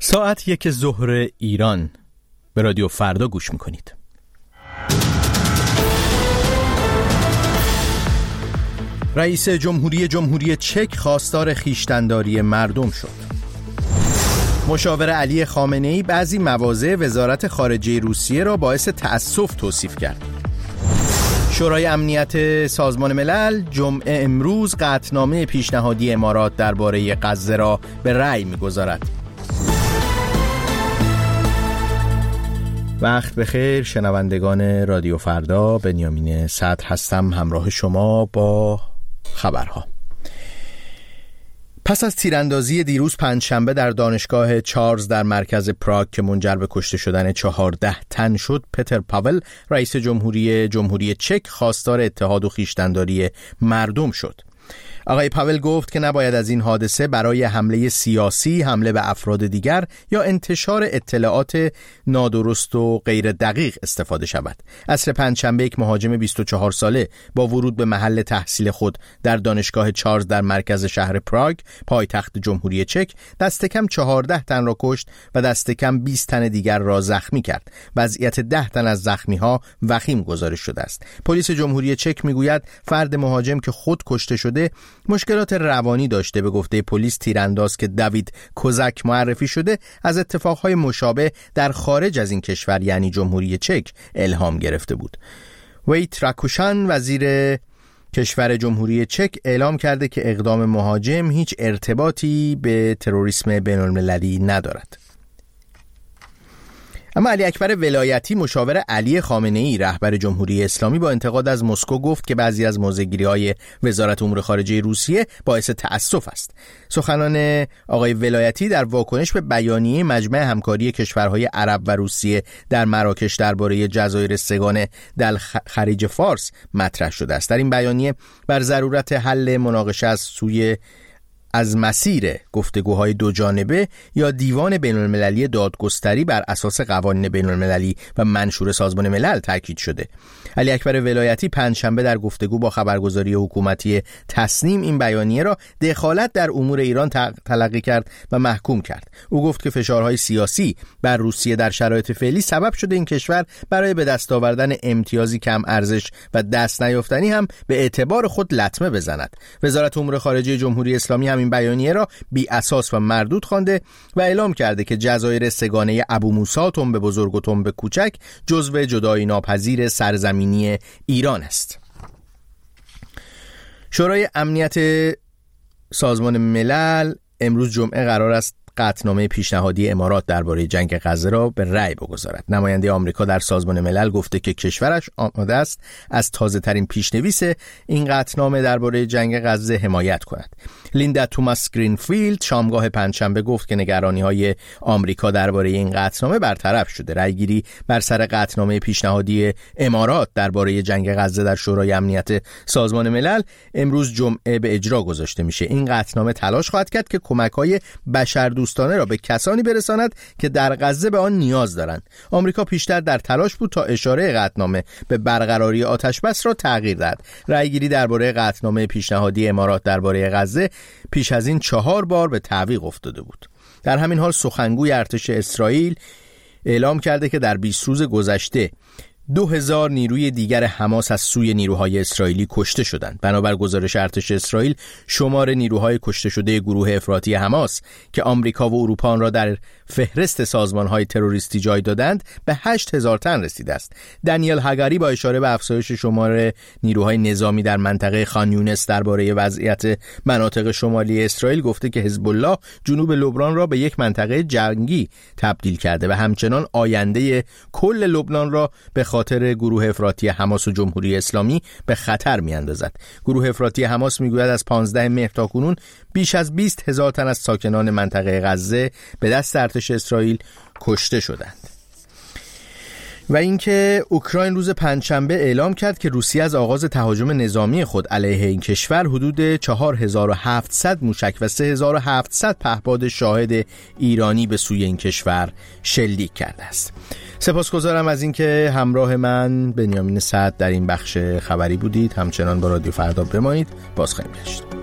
ساعت 1 ظهر ایران. به رادیو فردا گوش میکنید. رئیس جمهوری چک خواستار خویشتن‌داری مردم شد. مشاور علی خامنه‌ای بعضی مواضع وزارت خارجه روسیه را باعث تأسف توصیف کرد. شورای امنیت سازمان ملل جمعه امروز قطعنامه پیشنهادی امارات درباره غزه را به رأی می‌گذارد. وقت بخیر شنوندگان رادیو فردا، بنیامین صدر هستم همراه شما با خبرها. پس از تیراندازی دیروز پنجشنبه در دانشگاه چارلز در مرکز پراگ که منجر به کشته شدن 14 تن شد، پتر پاول رئیس جمهوری چک خواستار اتحاد و خویشتن‌داری مردم شد. آقای پاول گفت که نباید از این حادثه برای حمله سیاسی، حمله به افراد دیگر یا انتشار اطلاعات نادرست و غیر دقیق استفاده شود. عصر پنجشنبه یک مهاجم 24 ساله با ورود به محل تحصیل خود در دانشگاه چارلز در مرکز شهر پراگ، پایتخت جمهوری چک، دست کم 14 تن را کشت و دست کم 20 تن دیگر را زخمی کرد. وضعیت 10 تن از زخمی‌ها وخیم گزارش شده است. پلیس جمهوری چک میگوید فرد مهاجم که خود کشته شده مشکلات روانی داشته. به گفته پلیس تیرانداز که دوید کوزاک معرفی شده از اتفاقهای مشابه در خارج از این کشور یعنی جمهوری چک الهام گرفته بود. ویت راکوشان وزیر کشور جمهوری چک اعلام کرده که اقدام مهاجم هیچ ارتباطی به تروریسم بین‌المللی ندارد. اما علی اکبر ولایتی مشاور علی خامنه‌ای رهبر جمهوری اسلامی با انتقاد از مسکو گفت که بعضی از موضع‌گیری‌های وزارت امور خارجه روسیه باعث تأسف است. سخنان آقای ولایتی در واکنش به بیانیه مجمع همکاری کشورهای عرب و روسیه در مراکش درباره جزایر سگانه در خلیج فارس مطرح شده است. در این بیانیه بر ضرورت حل مناقشه از مسیر گفتگوهای دو جانبه یا دیوان بین‌المللی دادگستری بر اساس قوانین بین‌المللی و منشور سازمان ملل تاکید شده. علی اکبر ولایتی پنجشنبه در گفتگو با خبرگزاری حکومتی تصنیم این بیانیه را دخالت در امور ایران تلقی کرد و محکوم کرد. او گفت که فشارهای سیاسی بر روسیه در شرایط فعلی سبب شده این کشور برای به دست آوردن امتیازی کم ارزش و دست نیافتنی هم به اعتبار خود لطمه بزند. وزارت امور خارجه جمهوری اسلامی هم این بیانیه را بی اساس و مردود خوانده و اعلام کرده که جزایر سگانه ابو موسی تنب بزرگ و تنب کوچک جزو جدایی ناپذیر سرزمینی ایران است. شورای امنیت سازمان ملل امروز جمعه قرار است قطعنامه پیشنهادی امارات درباره جنگ غزه را به رأی بگذارد. نماینده آمریکا در سازمان ملل گفته که کشورش آماده است از تازه‌ترین پیشنویس این قطعنامه درباره جنگ غزه حمایت کند. لیندا توماس گرینفیلد شامگاه پنجشنبه گفت که نگرانی‌های آمریکا درباره این قطعنامه برطرف شده. رأیگیری بر سر قطعنامه پیشنهادی امارات درباره جنگ غزه در شورای امنیت سازمان ملل امروز جمعه به اجرا گذاشته میشه. این قطعنامه تلاش خواهد کرد که کمک‌های بشردوستانه را به کسانی برساند که در غزه به آن نیاز دارند. آمریکا پیشتر در تلاش بود تا اشاره قطعنامه به برقراری آتش‌بس را تغییر دهد. رأیگیری درباره قطعنامه پیشنهادی امارات درباره غزه پیش از این 4 بار به تعویق افتاده بود. در همین حال سخنگوی ارتش اسرائیل اعلام کرده که در 20 روز گذشته 2000 نیروی دیگر حماس از سوی نیروهای اسرائیلی کشته شدند. بنابر گزارش ارتش اسرائیل شمار نیروهای کشته شده گروه افراطی حماس که آمریکا و اروپا آن را در فهرست سازمان‌های تروریستی جای دادند به 8000 تن رسیده است. دانیل هاگاری با اشاره به افزایش شمار نیروهای نظامی در منطقه خان یونس درباره وضعیت مناطق شمالی اسرائیل گفته که حزب الله جنوب لبنان را به یک منطقه جنگی تبدیل کرده و همچنان آینده کل لبنان را به خاطر گروه افراطی حماس و جمهوری اسلامی به خطر می‌اندازد. گروه افراطی حماس میگوید از 15 مهر تاکنون بیش از 20,000 تن از ساکنان منطقه غزه به دست ارتش اسرائیل کشته شدند. و اینکه اوکراین روز پنجشنبه اعلام کرد که روسیه از آغاز تهاجم نظامی خود علیه این کشور حدود 4700 موشک و 3700 پهپاد شاهد ایرانی به سوی این کشور شلیک کرده است. سپاسگزارم از اینکه همراه من بنیامین صدر در این بخش خبری بودید. همچنان با رادیو فردا بمانید. باز خواهیم گشت.